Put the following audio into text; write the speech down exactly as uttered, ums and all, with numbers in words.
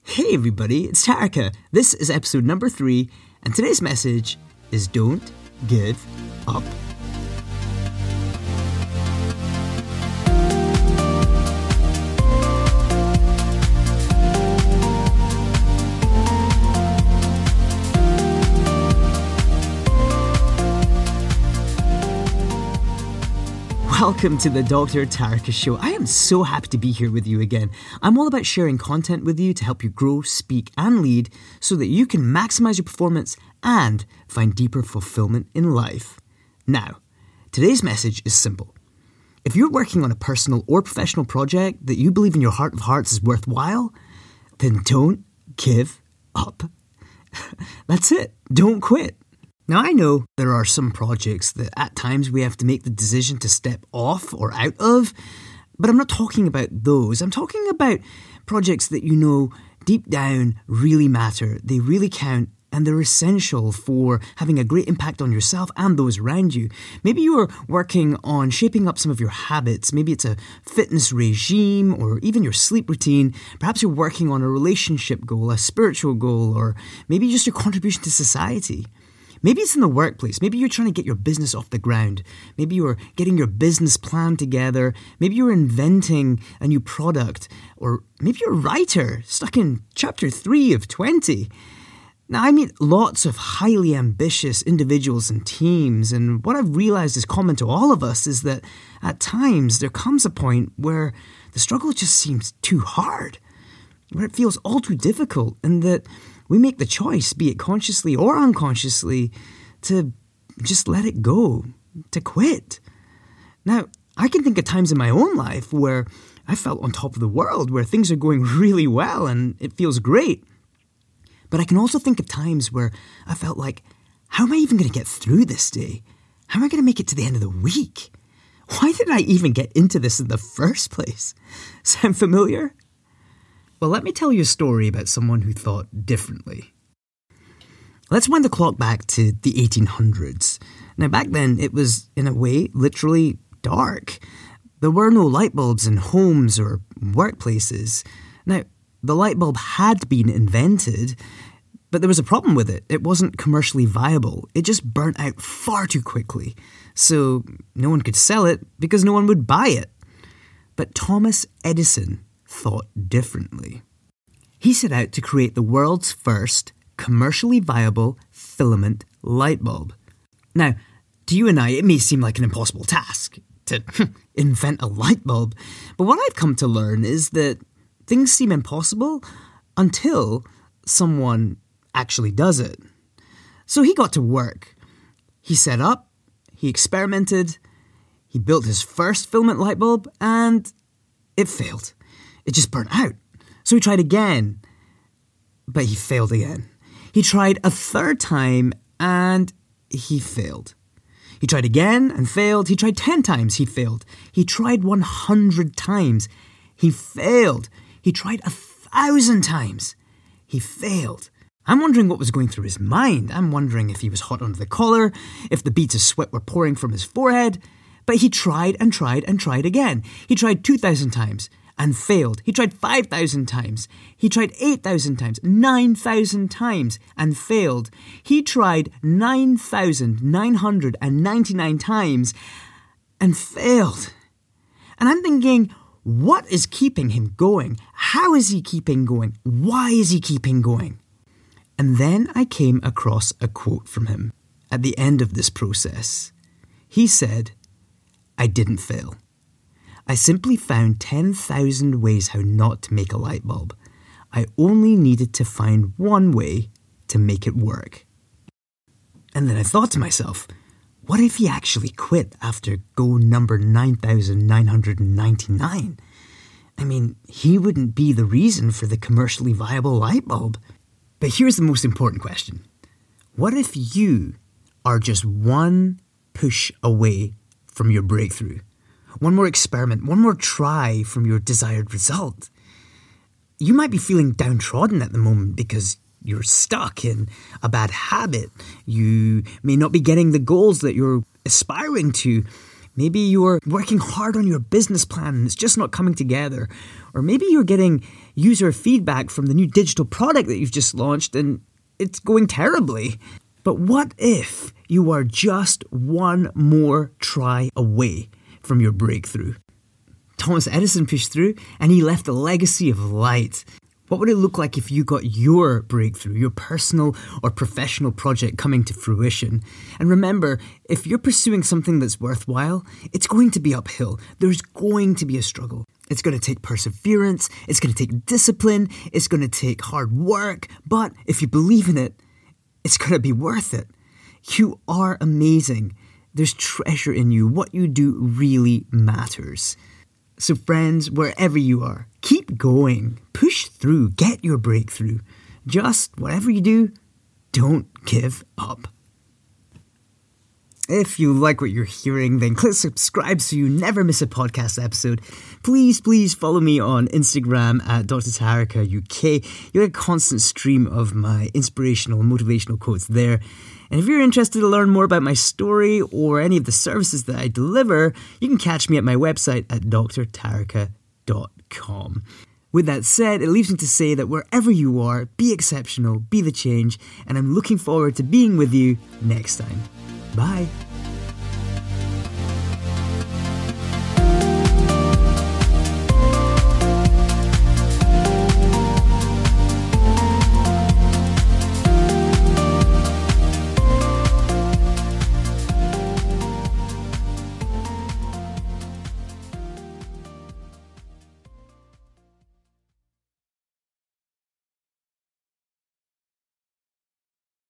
Hey everybody, it's Tarka. This is episode number three, and today's message is don't give up. Welcome to the Doctor Tarka Show. I am so happy to be here with you again. I'm all about sharing content with you to help you grow, speak, and lead so that you can maximize your performance and find deeper fulfillment in life. Now, today's message is simple. If you're working on a personal or professional project that you believe in your heart of hearts is worthwhile, then don't give up. That's it. Don't quit. Now, I know there are some projects that at times we have to make the decision to step off or out of, but I'm not talking about those. I'm talking about projects that you know deep down really matter, they really count, and they're essential for having a great impact on yourself and those around you. Maybe you're working on shaping up some of your habits. Maybe it's a fitness regime or even your sleep routine. Perhaps you're working on a relationship goal, a spiritual goal, or maybe just your contribution to society. Maybe it's in the workplace. Maybe you're trying to get your business off the ground. Maybe you're getting your business plan together. Maybe you're inventing a new product. Or maybe you're a writer stuck in chapter three of twenty. Now, I meet lots of highly ambitious individuals and teams, and what I've realized is common to all of us is that at times there comes a point where the struggle just seems too hard, where it feels all too difficult, and that we make the choice, be it consciously or unconsciously, to just let it go, to quit. Now, I can think of times in my own life where I felt on top of the world, where things are going really well and it feels great. But I can also think of times where I felt like, how am I even going to get through this day? How am I going to make it to the end of the week? Why did I even get into this in the first place? Sound familiar? Well, let me tell you a story about someone who thought differently. Let's wind the clock back to the eighteen hundreds. Now, back then, it was, in a way, literally dark. There were no light bulbs in homes or workplaces. Now, the light bulb had been invented, but there was a problem with it. It wasn't commercially viable. It just burnt out far too quickly. So no one could sell it because no one would buy it. But Thomas Edison thought differently. He set out to create the world's first commercially viable filament light bulb. Now, to you and I, it may seem like an impossible task to invent a light bulb, but what I've come to learn is that things seem impossible until someone actually does it. So he got to work. He set up, he experimented, he built his first filament light bulb, and it failed. It just burnt out. So he tried again, but he failed again. He tried a third time, and he failed. He tried again and failed. He tried ten times. He failed. He tried one hundred times. He failed. He tried a thousand times. He failed. I'm wondering what was going through his mind. I'm wondering if he was hot under the collar, if the beads of sweat were pouring from his forehead. But he tried and tried and tried again. He tried two thousand times and failed. He tried five thousand times. He tried eight thousand times, nine thousand times, and failed. He tried nine thousand nine hundred ninety-nine times and failed. And I'm thinking, what is keeping him going? How is he keeping going? Why is he keeping going? And then I came across a quote from him at the end of this process. He said, "I didn't fail. I simply found ten thousand ways how not to make a light bulb. I only needed to find one way to make it work." And then I thought to myself, what if he actually quit after go number nine thousand nine hundred ninety-nine? I mean, he wouldn't be the reason for the commercially viable light bulb. But here's the most important question. What if you are just one push away from your breakthrough? One more experiment, one more try from your desired result. You might be feeling downtrodden at the moment because you're stuck in a bad habit. You may not be getting the goals that you're aspiring to. Maybe you're working hard on your business plan and it's just not coming together. Or maybe you're getting user feedback from the new digital product that you've just launched and it's going terribly. But what if you are just one more try away from your breakthrough? Thomas Edison pushed through and he left a legacy of light. What would it look like if you got your breakthrough, your personal or professional project coming to fruition? And remember, if you're pursuing something that's worthwhile, it's going to be uphill. There's going to be a struggle. It's going to take perseverance. It's going to take discipline. It's going to take hard work. But if you believe in it, it's going to be worth it. You are amazing. There's treasure in you. What you do really matters. So friends, wherever you are, keep going, push through, get your breakthrough. Just whatever you do, don't give up. If you like what you're hearing, then click subscribe so you never miss a podcast episode. Please, please follow me on Instagram at Doctor Taharka U K. You'll get a constant stream of my inspirational and motivational quotes there. And if you're interested to learn more about my story or any of the services that I deliver, you can catch me at my website at d r taharka dot com. With that said, it leaves me to say that wherever you are, be exceptional, be the change, and I'm looking forward to being with you next time. Bye.